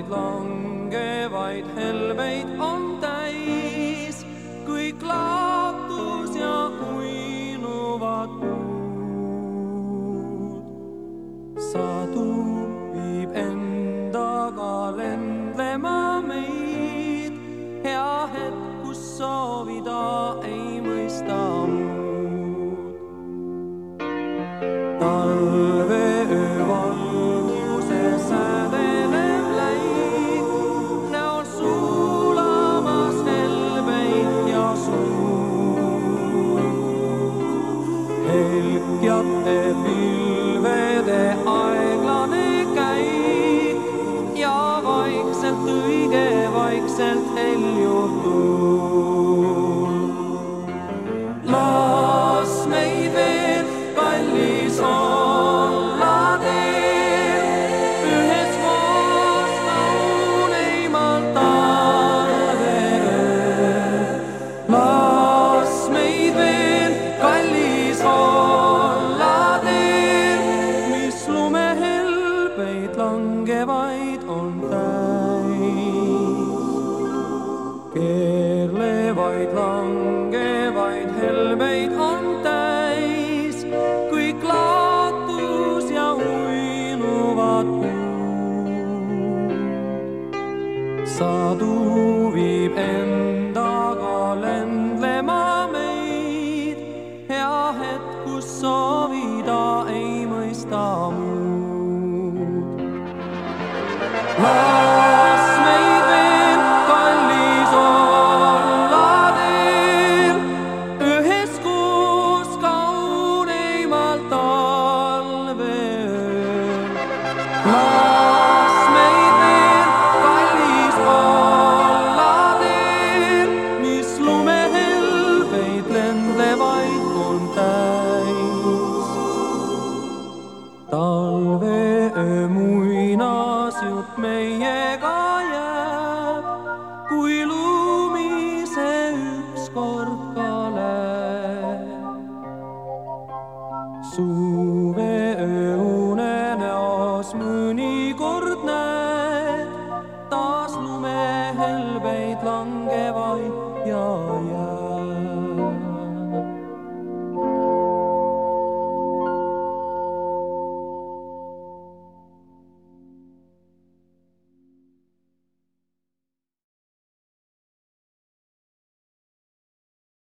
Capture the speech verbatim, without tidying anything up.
talveöövaid langevaid helbeid on täis, kõik laatus ja uinuvad puud. Sadu viib endaga lendlema meid, hea hetk, kus soovida ei mõista muud. Talveöö valguse sädelev läik, näol suulamas helbeid ja suud. Helkjate pilvede aeglane käik ja vaikselt, õige vaikselt heljub tuul. Las meid veel, kallis, olla teel, ühes koos kauneimal talveööl. Las meid veel, kallis, olla teel, mis lumehelbeid langevaid on täis. Keerlevaid langevaid helbeid on täis, kõik laatus ja uinuvad puud. Sadu viib endaga lendlema meid, hea hetk, kus soovida ei mõista muud. Las meid veel, kallis, olla teel, ühes koos kauneimal talveööl. Las meid veel, kallis, olla teel, mis lumehelbeid lendlevaid on täis. Talveöö muinasjutt meiega jääb, kui lumi see ükskord ka läheb.